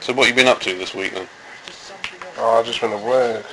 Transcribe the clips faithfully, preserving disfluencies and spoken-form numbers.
So what have you been up to this week then? Oh, I just went to work.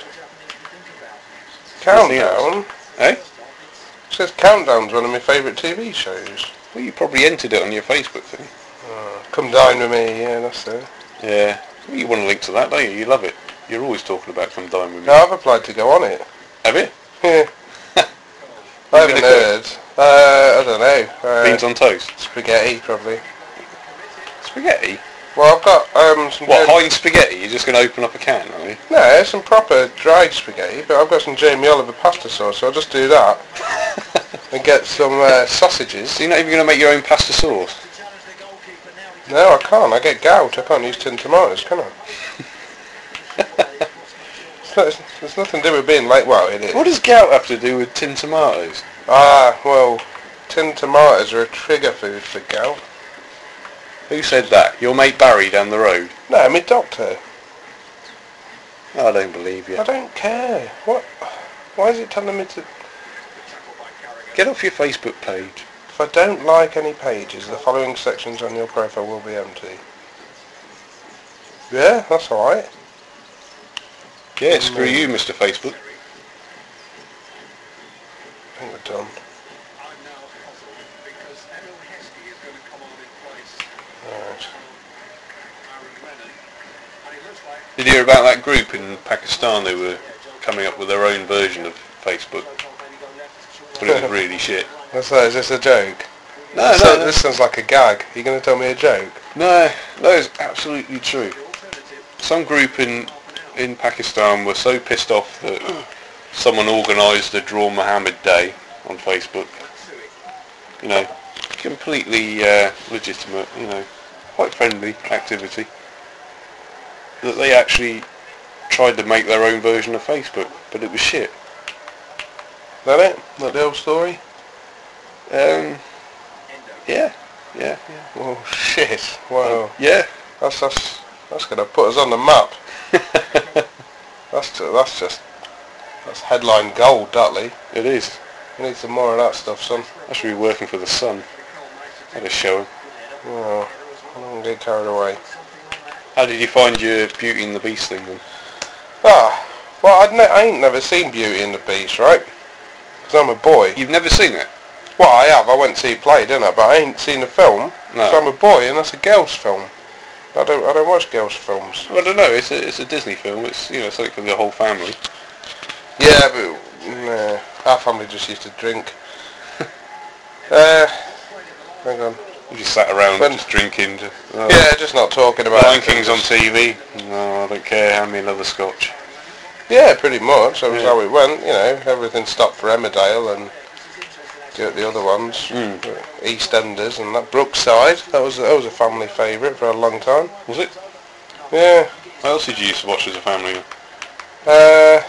Countdown? Eh? It says Countdown's one of my favourite T V shows. Well, you probably entered it on your Facebook thing. Oh, Come Dine With Me, yeah, that's it. Yeah. Well, you want to link to that, don't you? You love it. You're always talking about Come Dine With Me. No, I've applied to go on it. Have you? Yeah. I haven't heard. Uh, I don't know. Uh, Beans on toast? Spaghetti, probably. Spaghetti? Well, I've got um, some... What, Jamie... Heinz spaghetti? You're just going to open up a can, are you? No, some proper dried spaghetti, but I've got some Jamie Oliver pasta sauce, so I'll just do that. And get some uh, sausages. So you're not even going to make your own pasta sauce? No, I can't. I get gout. I can't use tin tomatoes, can I? it's not, it's, it's nothing to do with being late. Well, it is. What does gout have to do with tin tomatoes? Ah, well, tin tomatoes are a trigger food for gout. Who said that? Your mate Barry down the road? No, my doctor. I don't believe you. I don't care. What? Why is it telling me to... Get off your Facebook page. If I don't like any pages, the following sections on your profile will be empty. Yeah, that's alright. Yeah, screw you, Mister Facebook. I think we're done. Right. Did you hear about that group in Pakistan who were coming up with their own version of Facebook? But it was really shit. What's that? Is this a joke? No, so, no, no. This sounds like a gag. Are you going to tell me a joke? No, that is absolutely true. Some group in in Pakistan were so pissed off that someone organised a Draw Muhammad Day on Facebook. You know, completely uh, legitimate, you know, quite friendly activity. That they actually tried to make their own version of Facebook, but it was shit. That it? That the old story? Um, yeah, yeah, yeah. Oh shit! Wow. Yeah. That's that's that's going to put us on the map. that's just, that's just that's headline gold, that Lee. It is. We need some more of that stuff, son. I should be working for the Sun. Had a show. Oh, I don't get carried away. How did you find your Beauty and the Beast thing then? Ah, well, I'd ne- I ain't never seen Beauty and the Beast, right? Because I'm a boy. You've never seen it? Well, I have. I went to see it play, didn't I? But I ain't seen the film. No. So I'm a boy, and that's a girls' film. I don't. I don't watch girls' films. Well, I don't know. It's a it's a Disney film. It's you know something for the whole family. Yeah, but nah, our family just used to drink. uh, hang on. You just sat around When- just drinking. Just, oh, Yeah, just not talking about Lion it. King's on T V. No, I don't care. Hand me another scotch. Yeah, pretty much. That was Yeah. how it went. You know, everything stopped for Emmerdale and the, the other ones, Mm. EastEnders and that Brookside. That was that was a family favourite for a long time. Was it? Yeah. What else did you used to watch as a family? Uh,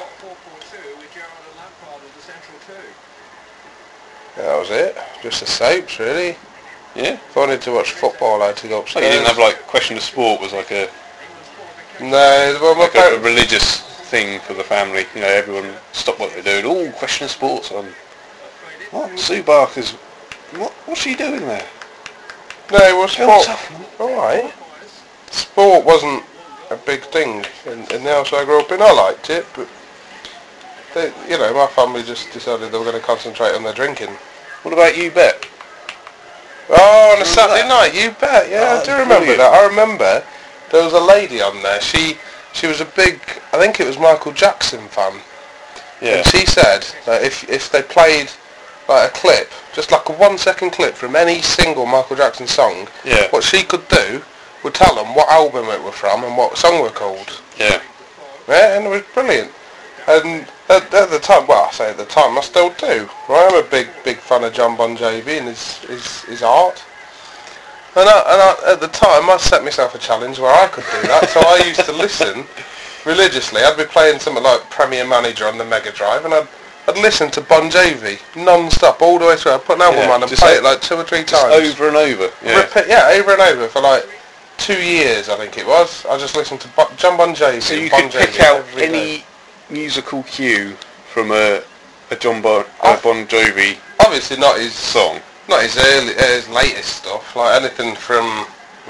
that was it. Just the soaps, really. Yeah. If I wanted to watch football, I had to go Oh, upstairs. you didn't have like Question of Sport was like a No, well, my like a, a parents... religious thing for the family. You know, everyone stopped what they're doing. Oh, Question of Sport's on. What? Sue Barker's. What? What's she doing there? No, it was Go sport. tough, man. Alright. Sport wasn't a big thing in, in the house I grew up in. I liked it, but they, you know, my family just decided they were going to concentrate on their drinking. What about You Bet? Oh, on a Remember Saturday that? night, you bet. Yeah, Oh, I do remember brilliant. that. I remember there was a lady on there. She she was a big, I think it was Michael Jackson fan. Yeah. And she said that if if they played like a clip, just like a one second clip from any single Michael Jackson song, Yeah. what she could do would tell them what album it were from and what song were called. Yeah. Yeah, and it was brilliant. And at, at the time, well, I say at the time, I still do. Right? I'm a big, big fan of John Bon Jovi and his his, his art. And, I, and I, at the time, I set myself a challenge where I could do that. So I used to listen religiously. I'd be playing something like Premier Manager on the Mega Drive, and I'd I'd listen to Bon Jovi non-stop all the way through. I'd put an album Yeah, on and just play like- it like two or three Just times. over and over. Yeah. Repeat, yeah, over and over for like two years, I think it was. I just listened to Bo- John Bon Jovi. So you and Bon could pick Jovi out every day. any musical cue from a a John Bon, a Bon Jovi Obviously not his song. not his early, uh, his latest stuff. Like anything from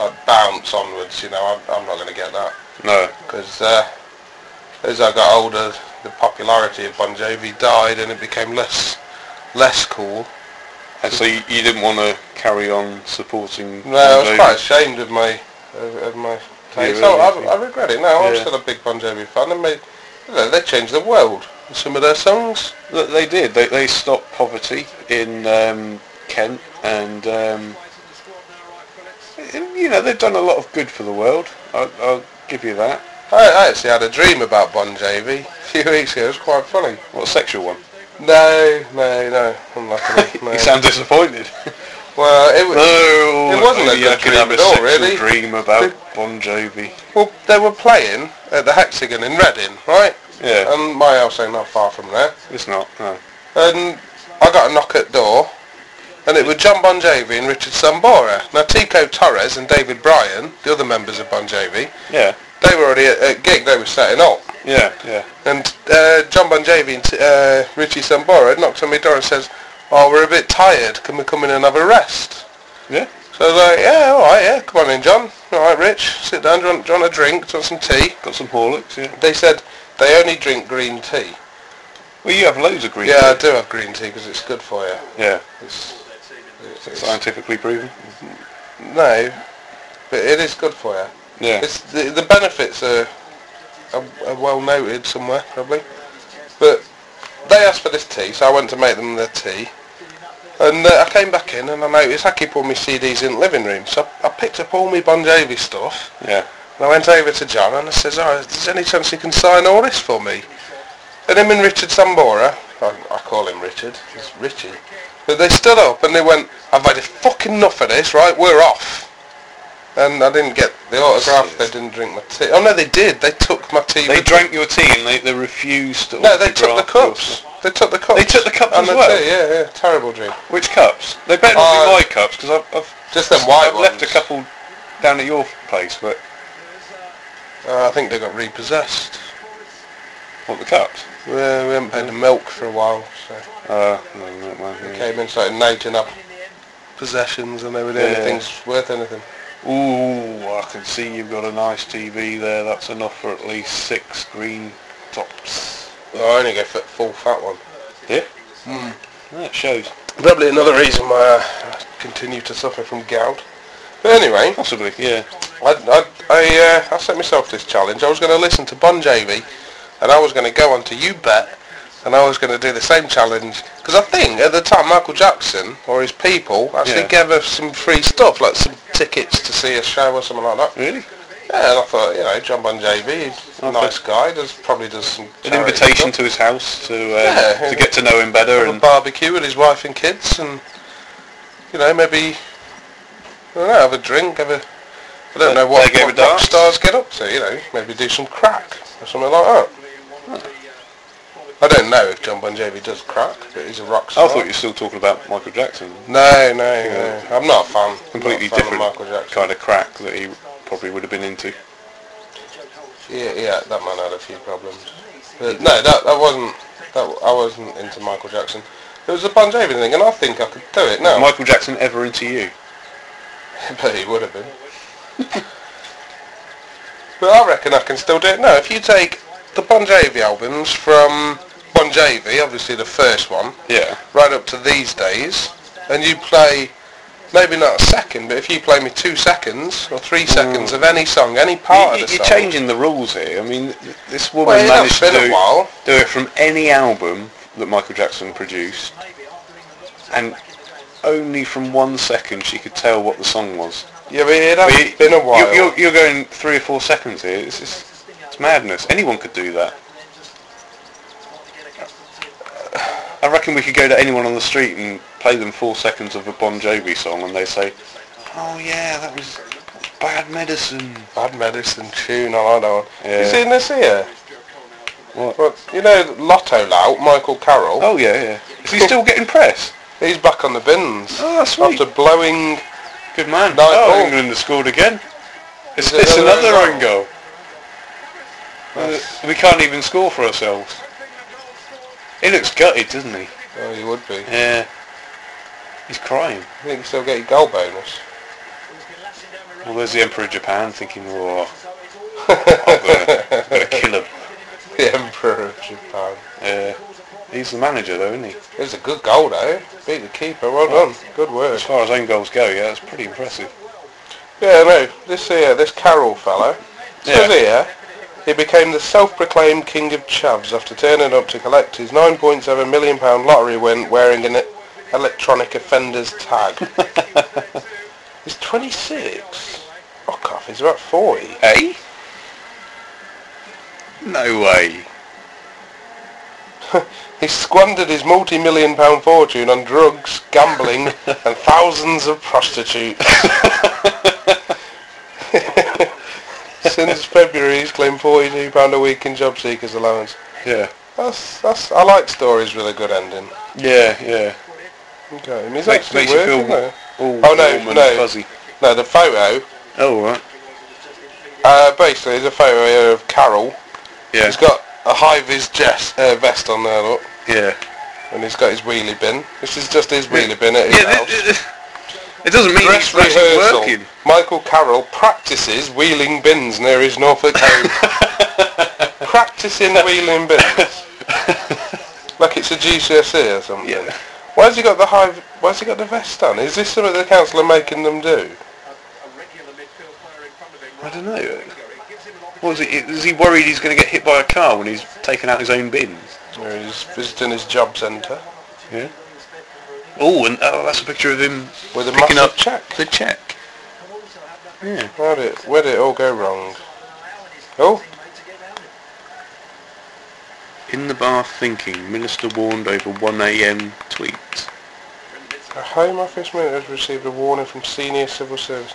like bounce onwards, you know, I'm, I'm not going to get that. No. Because uh, as I got older, the popularity of Bon Jovi died and it became less less cool. And so you, you didn't want to carry on supporting No, I Bon was Jovi? quite ashamed of my of, of my taste. Yeah, So really, I, I regret it now. I'm yeah. still a big Bon Jovi fan, and made, you know, they changed the world with some of their songs. Look, they did. They they stopped poverty in um, Kent, and um, you know they've done a lot of good for the world. I'll, I'll give you that. I, I actually had a dream about Bon Jovi a few weeks ago. It was quite funny. What, a sexual one? No, no, no. I'm not gonna, no. You sound disappointed. Well, it was. No, it wasn't a maybe good I could dream have a at all, sexual really. dream about Bon Jovi. Well, they were playing at the Hexagon in Reading, right? Yeah. And my house ain't not far from there. It's not. No. And I got a knock at the door, and it was John Bon Jovi and Richard Sambora. Now, Tico Torres and David Bryan, the other members of Bon Jovi, Yeah. they were already at a gig. They were setting up. Yeah. Yeah. And uh, John Bon Jovi and uh, Richie Sambora knocked on my door and says, "Oh, we're a bit tired. Can we come in and have a rest?" Yeah. So I was like, "Yeah, all right, yeah. Come on in, John. All right, Rich. Sit down. Do you want, do you want a drink? Do you want some tea?" Got some Horlicks. Yeah. They said they only drink green tea. Well, you have loads of green Yeah, I tea. do have green tea because it's good for you. Yeah. It's, it's, Scientifically proven. no, but it is good for you. Yeah. It's the, the benefits are, are, are well noted somewhere probably, but they asked for this tea, so I went to make them the tea, and uh, I came back in and I noticed I keep all my C Ds in the living room, so I, I picked up all my Bon Jovi stuff, Yeah. and I went over to John and I says, "Oh, is there any chance you can sign all this for me?" And him and Richard Sambora, I, I call him Richard, he's Richie, but they stood up and they went, "I've had fucking enough of this, right, we're off." And I didn't get the autograph, they didn't drink my tea. Oh no, they did, they took my tea. They with drank your tea and they, they refused to No, they took the autograph your cups. stuff. They took the cups. They took the cups and as the well? tea, yeah, yeah, terrible dream. Which cups? They better not Uh, be my cups because I've, I've Just them white I've ones. left a couple down at your place, but Uh, I think they got repossessed. what, the cups? We, we haven't paid the milk for a while, so Uh, no, no, no, they yeah. came in, started noting up possessions, and they were the only Yeah. things worth anything. Ooh, I can see you've got a nice T V there. That's enough for at least six green tops. Well, I only go for the full fat one. Yeah? Mm. That shows. Probably another reason why I continue to suffer from gout. But anyway, Possibly, yeah. I, I, I, uh, I set myself this challenge. I was going to listen to Bon Jovi, and I was going to go on to You Bet, and I was going to do the same challenge. Because I think at the time Michael Jackson or his people actually Yeah. gave us some free stuff, like some tickets to see a show or something like that. Really? Yeah, and I thought, you know, John Bon Jovi, he's a Okay. nice guy, does probably does some An charity invitation stuff. to his house to uh, Yeah. to get to know him better Have a and barbecue with his wife and kids, and you know, maybe I don't know, have a drink, have a I don't Play- know what, play a game what of rock darts? stars get up to, you know, maybe do some crack or something like that. I don't know if John Bon Jovi does crack, but he's a rock I star. thought you were still talking about Michael Jackson. No, no, no. I'm not a fan. Completely I'm not a fan different of Michael Jackson. kind of crack that he probably would have been into. Yeah, yeah, that man had a few problems. But no, that that wasn't. That I wasn't into Michael Jackson. It was a Bon Jovi thing, and I think I could do it now. Was Michael Jackson ever into you? But he would have been. But I reckon I can still do it now. If you take the Bon Jovi albums from Bon Jovi, obviously the first one, Yeah. right up to these days, and you play, maybe not a second, but if you play me two seconds or three seconds of any song, any part You, of the you're song. changing the rules here. I mean, th- this woman Well, it managed has to been a do, while. do it from any album that Michael Jackson produced, and only from one second she could tell what the song was. Yeah, but it has But you- been a while. You're, you're, you're going three or four seconds here. It's, just, it's madness. Anyone could do that. I reckon we could go to anyone on the street and play them four seconds of a Bon Jovi song and they say, "Oh yeah, that was Bad Medicine." Bad Medicine tune, I like that one. Yeah. You seen this here? What? Well, you know Lotto Lout, Michael Carroll? Oh yeah, yeah. Is he still getting press? He's back on the bins. Oh, that's sweet. After blowing... Good man. Nine Oh, ball. England has scored again. It's, Is it it's another another own own goal. Uh, we can't even score for ourselves. He looks gutted, doesn't he? Oh, you would be. Yeah. He's crying. I think you still get your goal bonus. Well, there's the Emperor of Japan thinking, oh, I've got to, I've got to kill him. The Emperor of Japan. Yeah. He's the manager though, isn't he? It was a good goal though. Beat the keeper. Well done. Good work. As far as own goals go, yeah, that's pretty impressive. Yeah, no. This here, this Carroll fellow. Says Yeah. here, he became the self-proclaimed king of chavs after turning up to collect his nine point seven million pound lottery win wearing an electronic offender's tag. He's twenty-six. Fuck off. He's about forty. Hey? No way. He squandered his multi-million pound fortune on drugs, gambling, and thousands of prostitutes. Since February, he's claimed forty-two pounds a week in job seekers allowance. Yeah. That's that's. I like stories with a good ending. Yeah, yeah. Okay, and he's Makes, actually makes you working feel there. all Oh, no, warm and no. fuzzy. No, the photo. Oh, right. Uh, basically, there's a photo here of Carroll. Yeah. He's got a high-vis jess, uh, vest on there, look. Yeah. And he's got his wheelie bin. This is just his wheelie bin at his Yeah, house. it, it, it doesn't mean Dress he's actually rehearsal. working. Michael Carroll practices wheeling bins near his Norfolk home. Practicing wheeling bins. Like it's a G C S E or something. Yeah. Why has he got the high? Why has he got the vest on? Is this something the council are making them do? I don't know. What is it? Is he worried he's going to get hit by a car when he's taking out his own bins? Or he's visiting his job centre Yeah. Oh, and oh, that's a picture of him with a picking massive up check. the check. Yeah. Where did it, where did it all go wrong? Oh, In the bath thinking, Minister warned over one a m tweet. a Home Office minister has received a warning from senior civil service.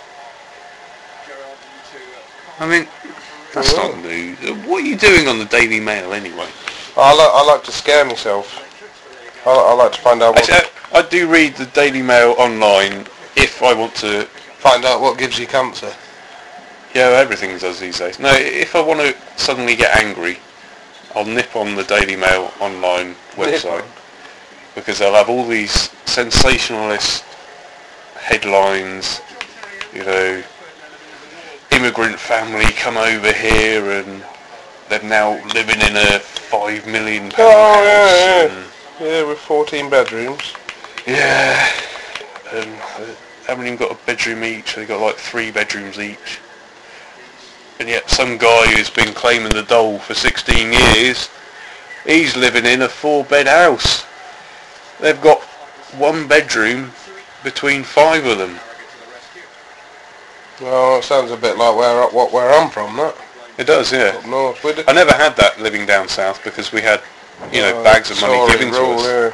I mean, that's Oh. not news. What are you doing on the Daily Mail anyway? I like I like to scare myself. I, I like to find out what Actually, I, I do read the Daily Mail online if I want to. find out what gives you cancer. Yeah, everything does these days. No, if I want to suddenly get angry, I'll nip on the Daily Mail online website because they'll have all these sensationalist headlines. You know, immigrant family come over here and they're now living in a five million pound Oh house. yeah, yeah. And, Yeah, with fourteen bedrooms. yeah, and they haven't even got a bedroom each. They've got like three bedrooms each. And yet some guy who's been claiming the dole for sixteen years, he's living in a four-bed house. They've got one bedroom between five of them. Well, it sounds a bit like where what where I'm from, that It does, yeah. up north. We I never had that living down south because we had, you know, Oh, bags of money Tory given to rule, us. yeah.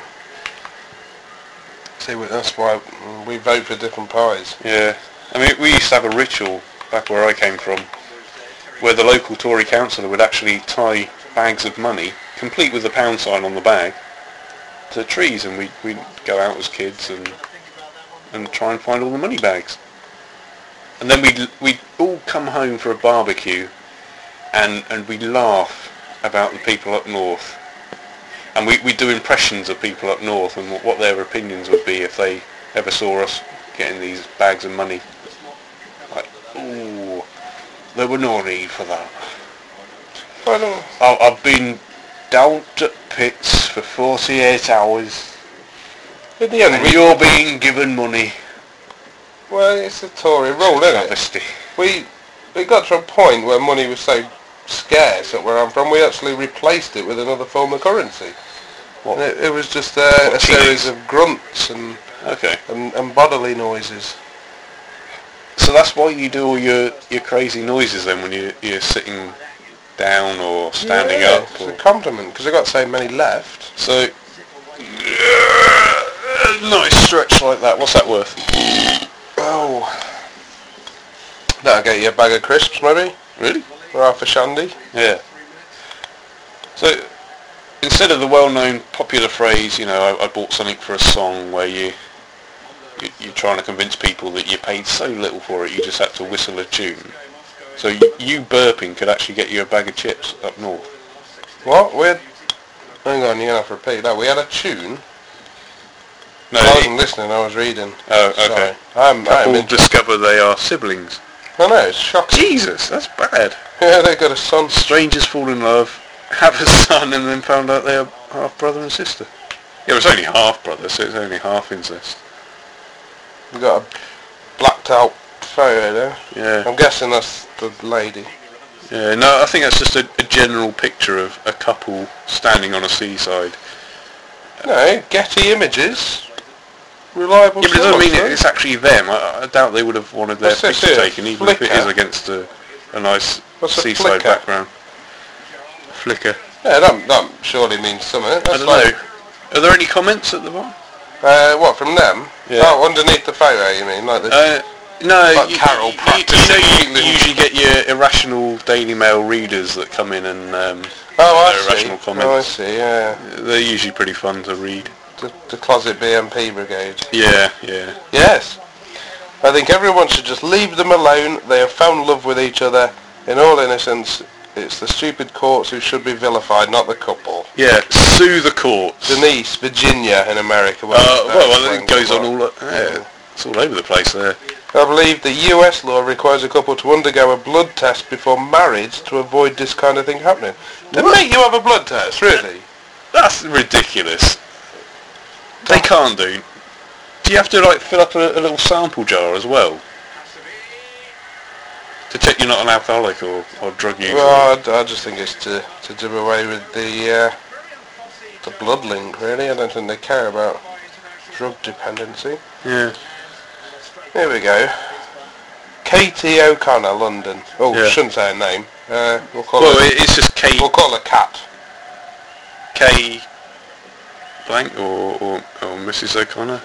See, we- that's why we vote for different parties. Yeah. I mean, we used to have a ritual back where I came from where the local Tory councillor would actually tie bags of money, complete with the pound sign on the bag, to trees, and we'd, we'd go out as kids and and try and find all the money bags. And then we'd, we'd all come home for a barbecue and, and we'd laugh about the people up north. And we, we'd do impressions of people up north and what, what their opinions would be if they ever saw us getting these bags of money. Like, ooh, there were no need for that. I don't. I, I've been down to pits for forty-eight hours In the end, and we, you're being given money. well, it's a Tory rule, isn't it? Travesty. We it got to a point where money was so scarce at where I'm from, we actually replaced it with another form of currency. What? And it, it was just uh, What, a cheese? series of grunts and, Okay. and and bodily noises. So that's why you do all your, your crazy noises then when you, you're sitting down or standing Yeah, up. It's Or, a compliment because I got so many left. so, a nice stretch like that. What's that worth? Oh, that'll get you a bag of crisps maybe, Really? or half a shandy. Yeah. So, instead of the well-known popular phrase, you know, I, I bought something for a song where you, you, you're trying to convince people that you paid so little for it, you just had to whistle a tune. So you, you burping could actually get you a bag of chips up north. What? We had, hang on, you're gonna have to repeat that. We had a tune. No, I wasn't listening. I was reading. oh, Sorry. okay. I'm, I'm Couple in, discover they are siblings. I know, it's shocking. Jesus, that's bad. Yeah, they got a son. Strangers fall in love, have a son, and then found out they're half brother and sister. Yeah, it's only half brother, so it's only half incest. You got a blacked out photo there. Yeah. I'm guessing that's the lady. Yeah, no, I think that's just a, a general picture of a couple standing on a seaside. No, Getty Images. Reliable Yeah, but it doesn't source, mean right? it, it's actually them. I, I doubt they would have wanted their What's this picture here? taken, even if it Flickr? is against a, a nice What's a seaside Flickr? background. Flickr. Yeah, that, that surely means something. That's I don't like, know. Are there any comments at the bottom? Uh, what, from them? Yeah. Oh, underneath the photo, you mean? Like the... Uh, no, Like you, Carol you, you, practicing know you, English. you usually get your irrational Daily Mail readers that come in and um, oh, their I irrational see. comments. Oh, I see, yeah. They're usually pretty fun to read. The, the Closet B M P Brigade. Yeah, yeah. Yes. I think everyone should just leave them alone. They have found love with each other. In all innocence, it's the stupid courts who should be vilified, not the couple. Yeah, sue the courts. Denise, Virginia in America. Uh, well, well, it goes on all. all... Yeah, it's all over the place there. I believe the U S law requires a couple to undergo a blood test before marriage to avoid this kind of thing happening. They What? make you have a blood test, really? That's ridiculous. They can't do. Do you have to like fill up a, a little sample jar as well? To check you're not an alcoholic or, or drug user? Well, I, I just think it's to, to do away with the uh, the blood link, really. I don't think they care about drug dependency. Yeah. Here we go. Katie O'Connor, London. Oh, Yeah. shouldn't say her name. Uh, we'll call Well, her. it- it's just K... We'll call her Cat. K... blank or, or, or Missus O'Connor?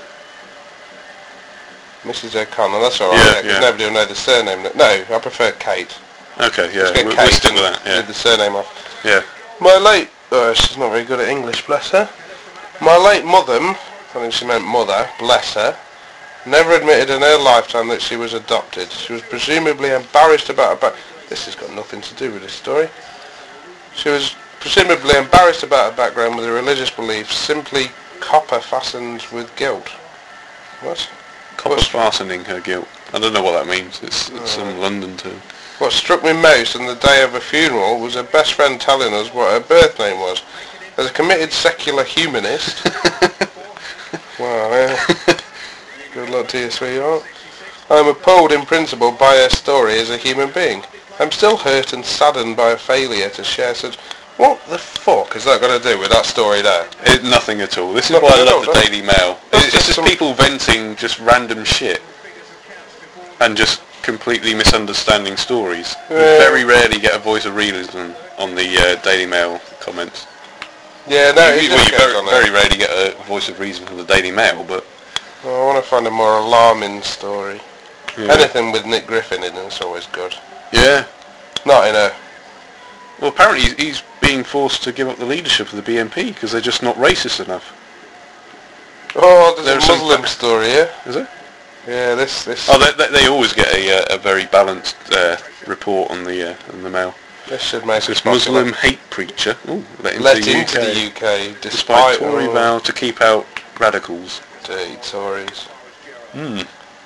Missus O'Connor. That's all right. Yeah, Yeah, 'cause yeah. nobody will know the surname. No, I prefer Kate. Okay, yeah, Let's get we'll, Kate we'll stick with and that, yeah. leave the surname off. Yeah. My late... Oh, she's not very good at English, bless her. My late mother, I think she meant mother, bless her, never admitted in her lifetime that she was adopted. She was presumably embarrassed about her back... This has got nothing to do with this story. She was presumably embarrassed about her background with her religious beliefs, simply copper fastened with guilt. What? Copper What's- fastening her guilt. I don't know what that means. It's, it's some London term. What struck me most on the day of her funeral was her best friend telling us what her birth name was. As a committed secular humanist... Wow, yeah. Good luck to you, sweetheart. I'm appalled in principle by her story as a human being. I'm still hurt and saddened by her failure to share such... What the fuck has that got to do with that story there? It, nothing at all. This is Nothing why I at love all, the no? Daily Mail. That's It, it's just just some- people venting just random shit and just completely misunderstanding stories. You Yeah. very rarely get a voice of realism on the uh, Daily Mail comments. Yeah, no, you, it you, just well, you goes very, on there. very rarely get a voice of reason from the Daily Mail, but... I want to find a more alarming story. Yeah. Anything with Nick Griffin in it is always good. Yeah. Not in a... Well, apparently he's, he's being forced to give up the leadership of the B N P because they're just not racist enough. Oh, there's There's a some- Muslim story here. Is it? Yeah, this... this. Oh, they, they, they always get a, uh, a very balanced uh, report on the uh, on the Mail. This should make So us this popular. Muslim hate preacher ooh, let into, Let the, U K, into the U K, despite despite Tory all vow to keep out radicals. dirty Tories. Hmm.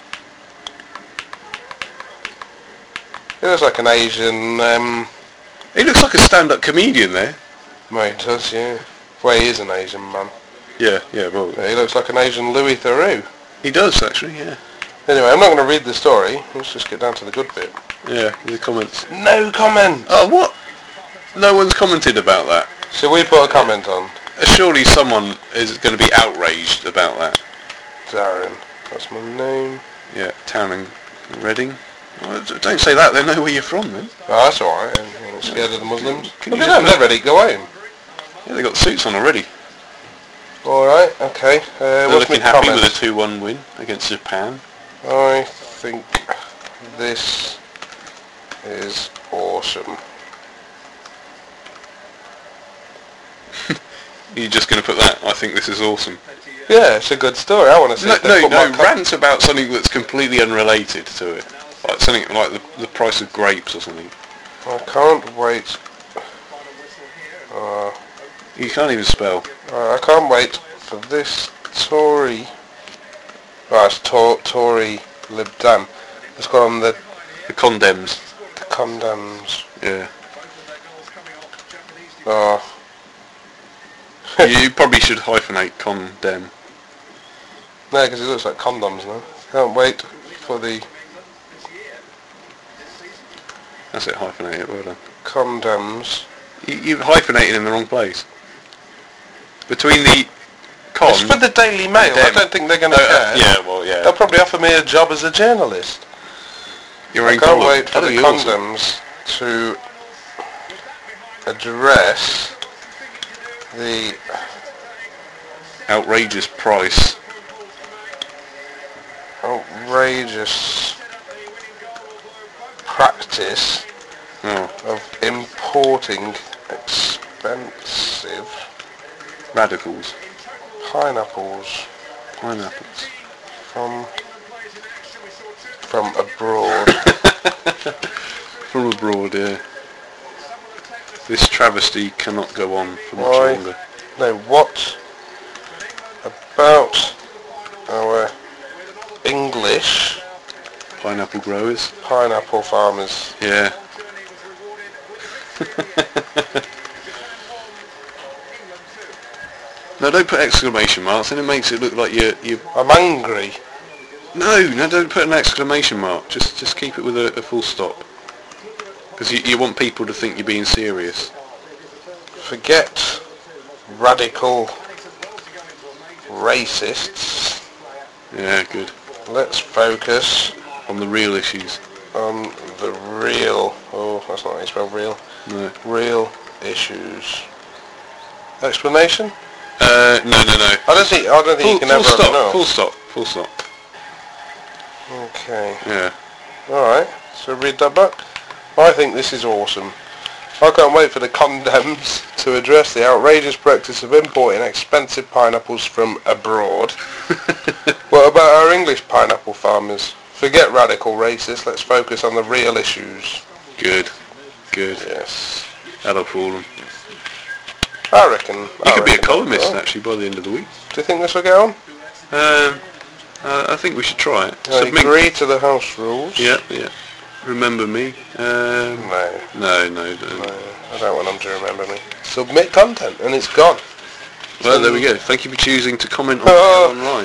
He looks like an Asian, um... He looks like a stand-up comedian there. Mate, does, yeah. Well, he is an Asian man. Yeah, yeah, well, Yeah, he looks like an Asian Louis Theroux. he does actually, yeah. Anyway, I'm not going to read the story. Let's just get down to the good bit. Yeah, the comments. No comment! Oh, what? No one's commented about that. Shall we put a comment on? Uh, Surely someone is going to be outraged about that. Darren. That's my name. Yeah, Town and Reading. Well, d- don't say that, they know where you're from then. Oh, that's alright. I'm not scared of the Muslims. Can Look you at just them, look- they're ready to go home. Yeah, they got suits on already. Alright, okay. Uh, They're what's my looking happy comment? with a two one win against Japan. I think this is awesome. You're just going to put that, I think this is awesome. Yeah, it's a good story. I want to see No, if they no, put no my co- rant about something that's completely unrelated to it. Like something like the, the price of grapes or something. I can't wait. Uh, You can't even spell. I can't wait for this Tory. Oh, it's Tor- Tory Lib Dem. It's got on the The condemns. The condemns. Yeah. Oh. You probably should hyphenate condemn. No, because it looks like condoms now. Can't wait for the That's it, hyphenate it, well done. condemns. You, you've hyphenated in the wrong place. Between the con... It's for the Daily Mail. I don't think they're going to uh, care. Yeah, well, yeah. They'll probably offer me a job as a journalist. Your I own can't column. wait for That'd the be awesome. condoms to address the Outrageous price. outrageous practice Oh, of importing expensive radicals. pineapples Pineapples. from from abroad. From abroad, yeah. This travesty cannot go on for much Why? longer. No, what about our English Pineapple growers. pineapple farmers? Yeah. No, don't put exclamation marks, and it makes it look like you're... you're I'm angry. no, no, don't put an exclamation mark. Just just keep it with a, a full stop. Because you, you want people to think you're being serious. Forget radical racists. Yeah, good. Let's focus On the real issues. on the real, oh, that's not how you spell real, No. real issues. Explanation? Uh, no, no, no. I don't think, I don't think Full, you can full ever have stop, enough. full stop, full stop. Okay, Yeah. alright, so read that back. I think this is awesome. I can't wait for the condemns to address the outrageous practice of importing expensive pineapples from abroad. What about our English pineapple farmers? Forget radical racists, let's focus on the real issues. Good, good. Yes. That'll fool them. I reckon. You I could be a reckon columnist, that'll- actually, by the end of the week. Do you think this will get on? Um, uh, I think we should try it. I Submit- agree to the house rules. Yeah, yeah. Remember me? Um, No, no, no, no. no, I don't want them to remember me. Submit content and it's gone. Well, there we go. Thank you for choosing to comment on Oh. online.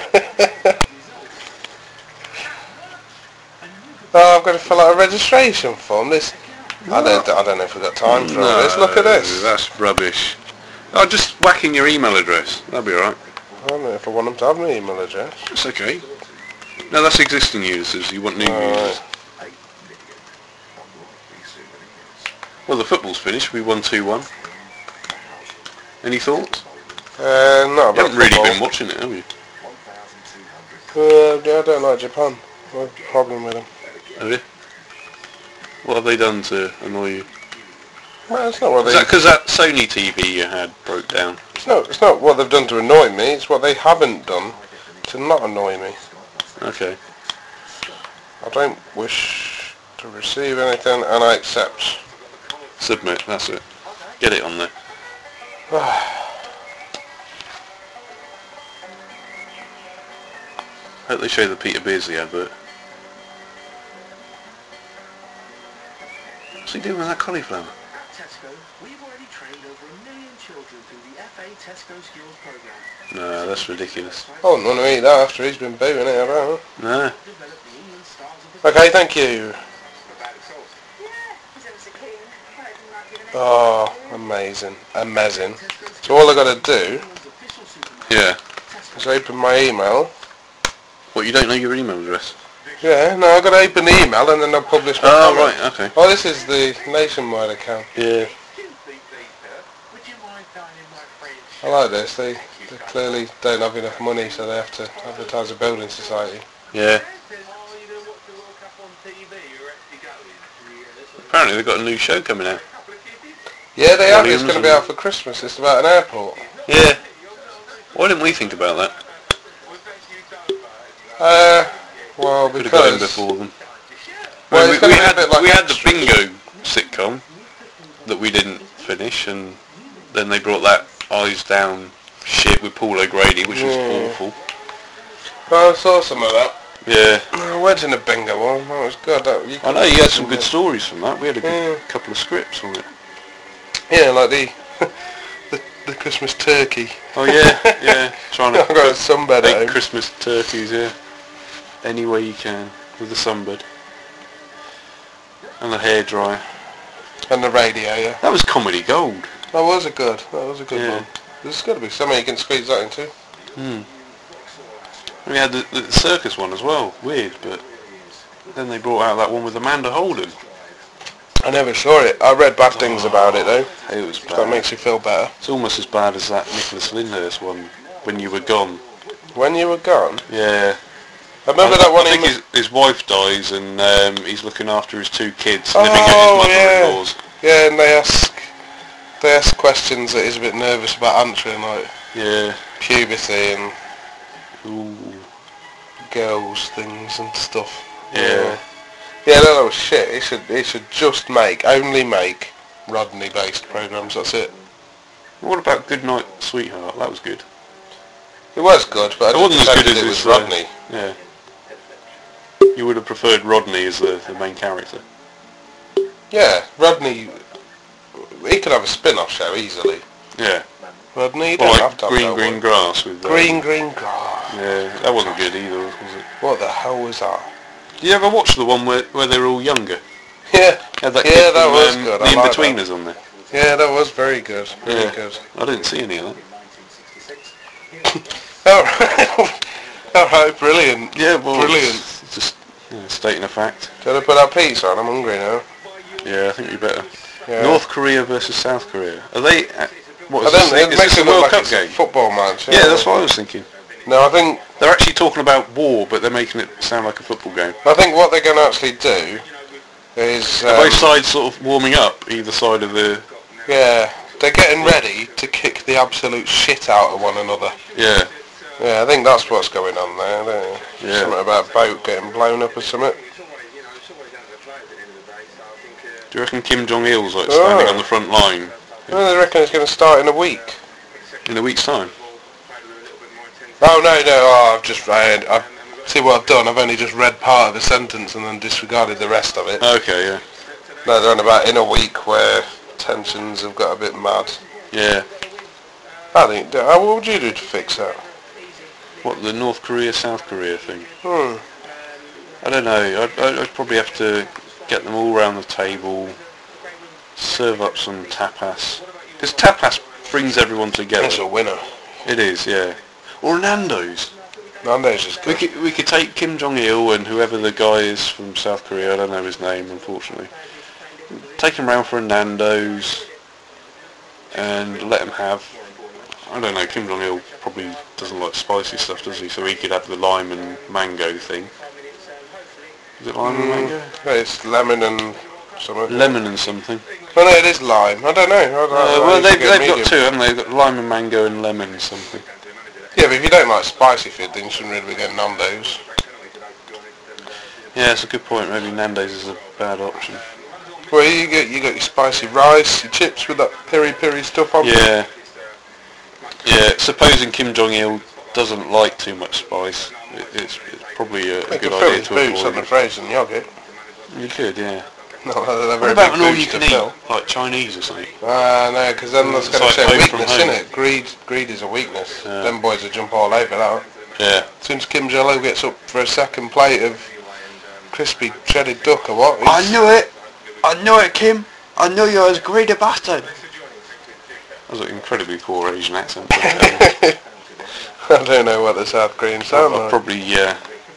Oh, I've got to fill out a registration form. This, I don't, I don't know if we've got time for all this. Look at this. That's rubbish. Oh, just whacking your email address. That'll be alright. I don't know if I want them to have my email address. That's okay. No, that's existing users. You want new Alright. users. Well, the football's finished. We won two one. Any thoughts? Uh, not You about haven't really football. been watching it, have you? Uh, yeah, I don't like Japan. I have a problem with them. Have you? What have they done to annoy you? Well, it's not what Is they. that because that Sony T V you had broke down? It's not. It's not what they've done to annoy me. It's what they haven't done to not annoy me. Okay. I don't wish to receive anything, and I accept. Submit, that's it. Get it on there. Hope they show the Peter Beardsley advert. What's he doing with that cauliflower? At Tesco, we've already trained over a million children through the F A Tesco Skills Programme. No, that's ridiculous. I wouldn't want to eat that after he's been booing it around. No. Develop the England stars of the Okay, thank you. Oh, amazing, amazing. So all I got to do official super Yeah. is open my email. What, you don't know your email address? Yeah, no, I've got to open the email and then I'll publish my Oh, comment. right, okay. Oh, this is the nationwide account. Yeah. Would you mind dining my friend? I like this. They, they clearly don't have enough money, so they have to advertise a building society. Yeah. Oh, you don't watch the World Cup on T V, you're actually going. Yeah, Apparently they've got a new show coming out. Yeah, they have. It's Volumes going to be and- out for Christmas. It's about an airport. Yeah. Why didn't we think about that? Uh, well, Could have got in because before them. Well, I mean, it's we, gonna we be a had, bit like we had the extras. bingo sitcom that we didn't finish, and then they brought that Eyes Down shit with Paul O'Grady, which was Yeah. awful. well, I saw some of that. Yeah. I went in a bingo one. That was good. That, you I know you had some good stories from that. We had a good Yeah. couple of scripts on it. Yeah, like the the, the Christmas turkey. Oh yeah, yeah. Trying to I got a sunbed at make home. Christmas turkeys, yeah. Any way you can with the sunbed and the hairdryer. And the radio, yeah. That was comedy gold. That was a good. That was a good Yeah. one. There's got to be something you can squeeze that into. Hmm. We had the, the circus one as well. Weird, but then they brought out that one with Amanda Holden. I never saw it. I read bad things about it though. It was bad. That makes you feel better. It's almost as bad as that Nicholas Lyndhurst one, When You Were Gone. When You Were Gone? Yeah. I remember I, that one. I think he his, his wife dies and um, he's looking after his two kids, Oh, living at his mother-in-law's. Yeah, and they ask they ask questions that he's a bit nervous about answering, like Yeah. puberty and Ooh. girls things and stuff. Yeah. Yeah, no, that was shit. He should he should just make only make Rodney based programs. That's it. What about Goodnight Sweetheart? That was good. It was good, but I It wasn't just as good pretended as it was his, uh, Rodney. Yeah. You would have preferred Rodney as the, the main character. Yeah, Rodney. He could have a spin-off show easily. Yeah. Rodney, you Or don't like have to have Green that Green one. Grass with uh, Green Green Grass. Yeah, that wasn't good either, was it? What the hell was that? Did you ever watch the one where, where they were all younger? Yeah, Had that Yeah, kid that from, was um, good. The I like In-Betweeners on there. yeah, that was very good. Very Yeah. good. I didn't see any of that. Alright, alright, brilliant. Yeah, well, Brilliant. it's just you know, stating a fact. Can I put that pizza on? I'm hungry now. Yeah, I think you better. Yeah. North Korea versus South Korea. Are they? Uh, what I is don't this? it Is makes this it a look World like Cup it's game? a football match. Yeah, that's what I was thinking. No, I think They're actually talking about war, but they're making it sound like a football game. I think what they're going to actually do is Are um, both sides sort of warming up, either side of the... yeah, they're getting ready to kick the absolute shit out of one another. Yeah. Yeah, I think that's what's going on there. Don't you? Yeah. Something about a boat getting blown up or something. Do you reckon Kim Jong-il's like standing Oh. on the front line Well, they reckon it's going to start in a week. in a week's time? Oh no, no, oh, I've just read. I see what I've done. I've only just read part of a sentence and then disregarded the rest of it. Okay, yeah. No, they're on about in a week where tensions have got a bit mad. Yeah. I think. How what would you do to fix that? What, the North Korea, South Korea thing? Hmm. I don't know. I'd, I'd I'd probably have to get them all round the table, serve up some tapas. Because tapas brings everyone together. That's a winner. It is, yeah. Or Nando's. Nando's is We good. could, we could take Kim Jong-il and whoever the guy is from South Korea, I don't know his name, unfortunately. Take him round for a Nando's and let him have, I don't know, Kim Jong-il probably doesn't like spicy stuff, does he? So he could have the lime and mango thing. Is it lime and mango? It's lemon and something. Lemon and something. Oh no, it is lime. I don't know. I don't know. Uh, I well, usually they've, get they've medium. got two, haven't they? They've got lime and mango and lemon and something. Yeah, but if you don't like spicy food, then you shouldn't really be getting Nando's. Yeah, it's a good point. Maybe Nando's is a bad option. Well, you get you got your spicy rice, your chips with that peri peri stuff on. Yeah. Yeah, supposing Kim Jong-il doesn't like too much spice, it, it's, it's probably a, a You good could fill idea his to boots on avoid the it. frozen yogurt. You could, yeah. No, they're What very about big an boots to all-you-can-eat, fill. like Chinese or something? Ah, no, because then that's It's going to like show home from weakness, home. innit? Greed, greed is a weakness. Yeah. Them boys will jump all over that. Yeah. As soon as Kim Jong-il gets up for a second plate of crispy shredded duck or what, he's- knew it! I knew it, Kim! I knew you was a greedy bastard! That was an incredibly poor Asian accent. But, um, I don't know what the South Koreans sound I've like. probably, uh,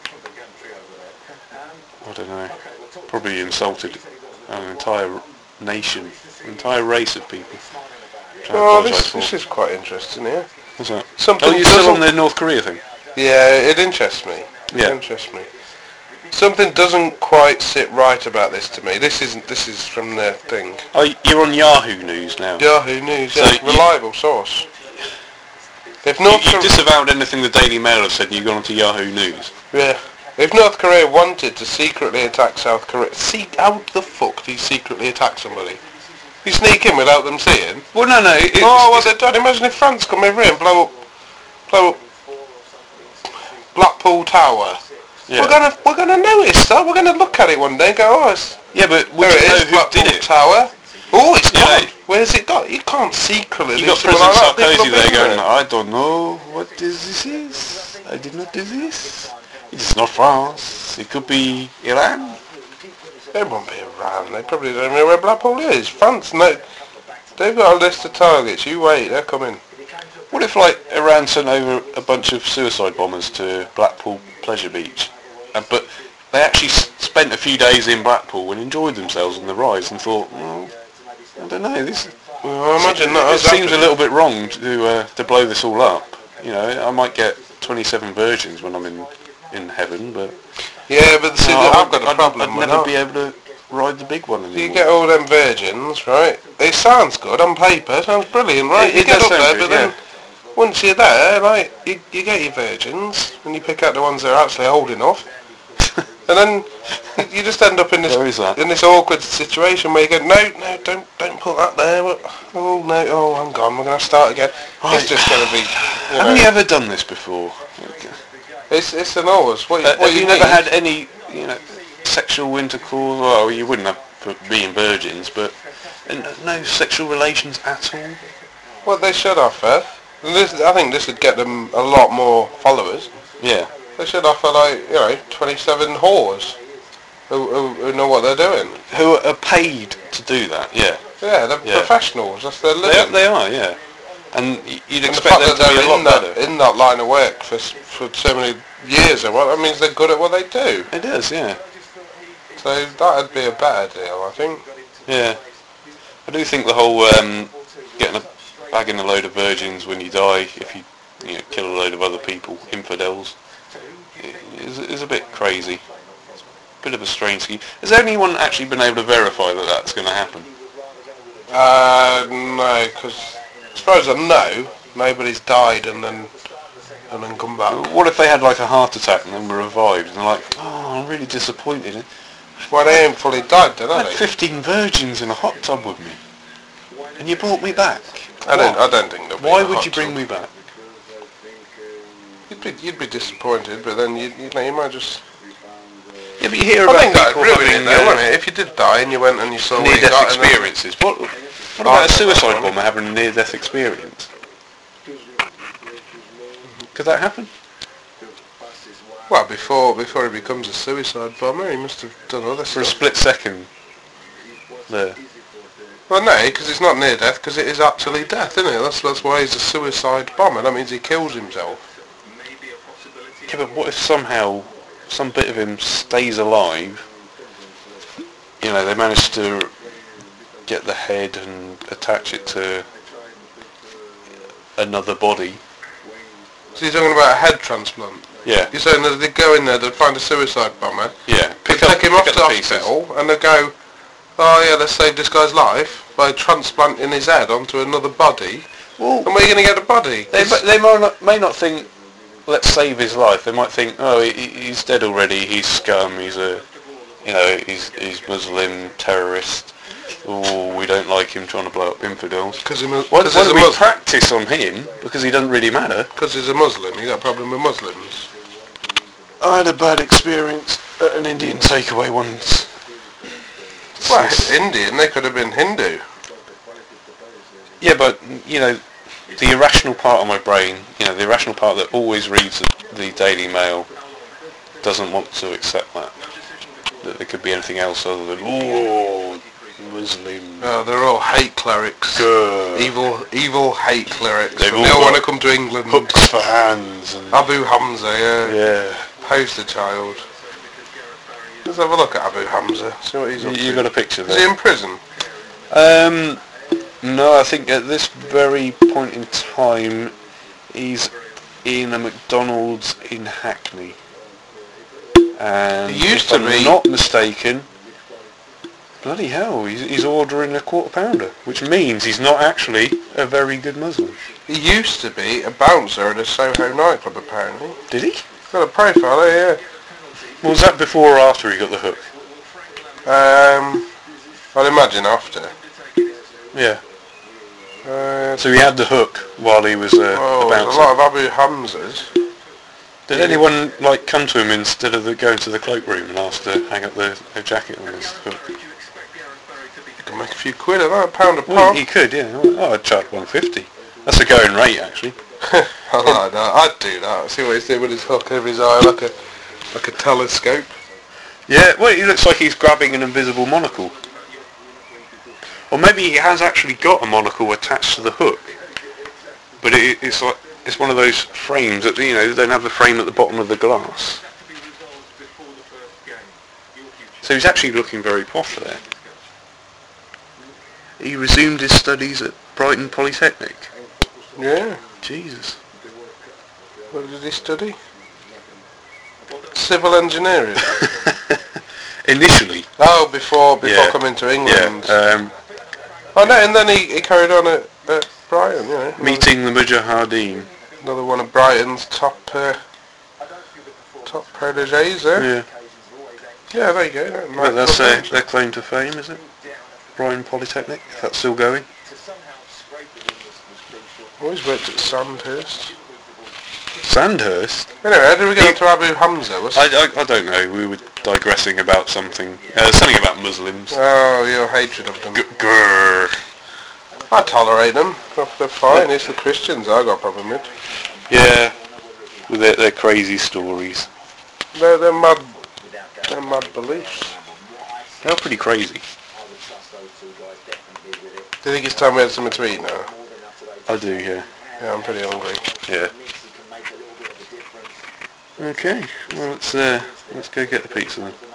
I don't know, probably insulted an entire nation, an entire race of people. Which I Oh, apologise this, for. this is quite interesting here. What's that? Something Oh, you're still doesn't- on the North Korea thing? Yeah, it interests me. Yeah. It interests me. Something doesn't quite sit right about this to me. This isn't. This is from the thing. Oh, you're on Yahoo News now. Yahoo News. So Yeah, you- reliable source. If You, North you Korea, disavowed anything the Daily Mail have said and you've gone on to Yahoo News. yeah, if North Korea wanted to secretly attack South Korea, see how the fuck do you secretly attack somebody? You sneak in without them seeing. Well, no, no. It's, Oh, what it's- they done? Imagine if France come over here and blow up, blow up Blackpool Tower. Yeah. We're gonna we're gonna notice that. We're gonna look at it one day and go, oh, it's, Yeah, but would there you it know is, who Blackpool did it? Tower. Oh, it's You gone. know- Where's it got? You can't secretly. You do got something President like that. People Sarkozy have there been going, I don't know what this, this is. I did not do this. It is not France. It could be Iran. They won't be around. They probably don't know where Blackpool is. France, no. They've got a list of targets. You wait, they're coming. What if, like, Iran sent over a bunch of suicide bombers to Blackpool Pleasure Beach, uh, but they actually s- spent a few days in Blackpool and enjoyed themselves on the rise and thought, well, I don't know, this Well, I imagine it, that. it seems a little bit wrong to uh, to blow this all up. You know, I might get twenty-seven virgins when I'm in in heaven, but Yeah, but see, no, I've I got would- a I'd, problem I'd with never that. be able to ride the big one anymore. You get all them virgins, right? It sounds good on paper. It sounds brilliant, right? It- you it get does up sound there, good, but then yeah. once you're there, like you, you get your virgins and you pick out the ones that are actually old enough, and then you just end up in this There is that. in this awkward situation where you go, no, no, don't don't put that there. What- Oh no, oh hang on, we're gonna start again. Right. It's just gonna be. You Haven't know, you ever done this before? it's it's an always. What, Uh, what have you, you never need- had any, you know, sexual intercourse? Well, you wouldn't have for being virgins, but uh, no sexual relations at all. Well, they should offer. This, I think this would get them a lot more followers. Yeah. They should offer like, you know, twenty-seven whores who, who, who know what they're doing. Who are paid to do that? Yeah. Yeah, they're Yeah. professionals. That's their They living. are, they are, yeah. And y- you'd and the expect fact them that to be they're a lot in that, better. in that line of work for, s- for so many years or what, that means they're good at what they do. It is, yeah. So that'd be a better deal, I think. Yeah. I do think the whole um, getting a bagging a load of virgins when you die, if you, you know, kill a load of other people, infidels, i- is, is a bit crazy. It's a bit of a strange scheme. Has anyone actually been able to verify that that's going to happen? Uh, no, because as far as I know, nobody's died and then and then come back. What if they had like a heart attack and then were revived and they're like, oh, I'm really disappointed. Well, they ain't fully died, then, I are had they? fifteen virgins in a hot tub with me, and you brought me back. I don't. Why? I don't think they'll be Why in a would hot you bring tub. me back? You'd be, you'd be disappointed, but then you, you know, you might just. Yeah, but you hear I about think that'd people ruin having it, though, uh, wouldn't it? If you did die and you went and you saw what you near-death got, and then- experiences. What, what Oh, about a that's suicide one. bomber having a near-death experience? Could that happen? Well, before before he becomes a suicide bomber, he must have done other For a stuff. split second. There. Well, no, because it's not near death, because it is actually death, isn't it? That's that's why he's a suicide bomber. That means he kills himself. Yeah, but what if somehow some bit of him stays alive? You know, they manage to get the head and attach it to another body. So you're talking about a head transplant? Yeah. You're saying that they go in there, they'd find a suicide bomber, Yeah. they Pick up, take him pick off up to the the pieces. hospital, and they go, oh yeah, let's save this guy's life by transplanting his head onto another body. Well, And where are you going to get the body? They, 'Cause- they may not, may not think, let's save his life. They might think, oh, he, he's dead already. He's scum. He's a, you know, he's he's Muslim terrorist. Oh, we don't like him trying to blow up infidels. Because he's a Why, why he's don't a we Muslim. practice on him? Because he doesn't really matter. Because he's a Muslim. You got a problem with Muslims? I had a bad experience at an Indian takeaway once. Well, Indian, they could have been Hindu. Yeah, but, you know, the irrational part of my brain, you know, the irrational part that always reads the, the Daily Mail doesn't want to accept that. That there could be anything else other than, oh, Muslim. Oh, they're all hate clerics. Good. Evil, evil hate clerics. They've They all all got want to come to England. Hooks for hands. And, Abu Hamza, yeah. yeah. Poster child. Let's have a look at Abu Hamza. See what he's You, up you to. got a picture Is he there? in prison? Um, no, I think at this very point in time, he's in a McDonald's in Hackney. And He used if to I'm be- not mistaken, bloody hell, he's, he's ordering a quarter pounder, which means he's not actually a very good Muslim. He used to be a bouncer at a Soho nightclub, apparently. Did he? Got a profile there, Well, was that before or after he got the hook? yeah. Um, I'd imagine after. Yeah. Uh, So he had the hook while he was uh, oh, a there's a bouncer. lot of Abu Hamzas. Did anyone like come to him instead of the, going to the cloakroom and ask to hang up the, the jacket on his hook? You can make a few quid on that, a pound a Well, pop. he could, yeah. Oh, I'd charge one fifty. That's a going rate, actually. I like that. I'd do that. See what he's doing with his hook over his eye, like a like a telescope. Yeah, well, he looks like he's grabbing an invisible monocle. Or maybe he has actually got a monocle attached to the hook. But it, it's like it's one of those frames that, you know, they don't have the frame at the bottom of the glass. So he's actually looking very posh there. He resumed his studies at Brighton Polytechnic. Yeah. Jesus. What did he study? Civil engineering. Initially. Oh, before before Yeah. coming to England. Yeah. Um, Oh no, and then he, he carried on at, at Brighton, you know. meeting the Mujahideen. Another one of Brighton's top uh, top proteges there. Yeah. Yeah, there you go. That But might that's look their, interesting. their claim to fame, is it? Brighton Polytechnic? That's still going? Always worked at Sandhurst. Sandhurst? Anyway, how did we get He- on to Abu Hamza? Was I, I, I don't know. We were digressing about something. Uh, something about Muslims. Oh, your hatred of them. G- grrr. I tolerate them. They're fine. It's the Christians I got a problem with. Yeah. With their, their crazy stories. They're, they're mad. They're mad beliefs. They're pretty crazy. Do you think it's time we had something to eat now? I do, yeah. Yeah, I'm pretty hungry. Yeah. Okay. Well, let's uh, let's go get the pizza then.